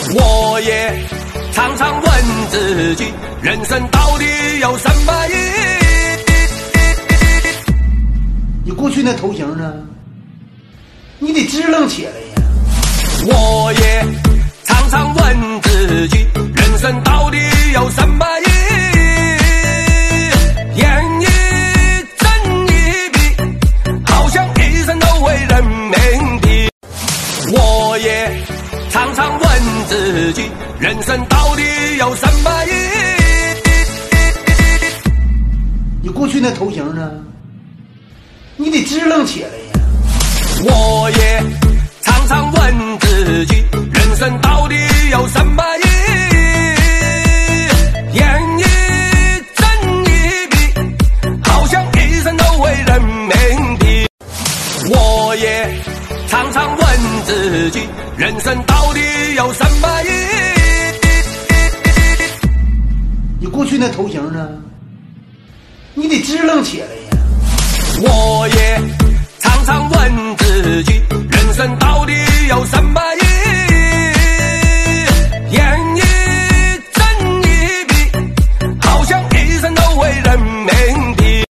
我也常常问自己，人生到底有什么意义？ 你过去那头型呢？你得支棱起来呀！ 我也常常问自己，人生到底有什么意义？演一真一笔，好像一生都为人命题。我也常常问自己，人生到底有什么意义？ 你过去那头型呢？你得支棱起来呀！ 我也常常问自己，人生到底有什么意义？演一真一笔，好像一生都为人命题。我也常常问自己，人生到底有什么意义？ 你过去那头型呢？你得支棱起来呀！ 我也常常问自己，人生到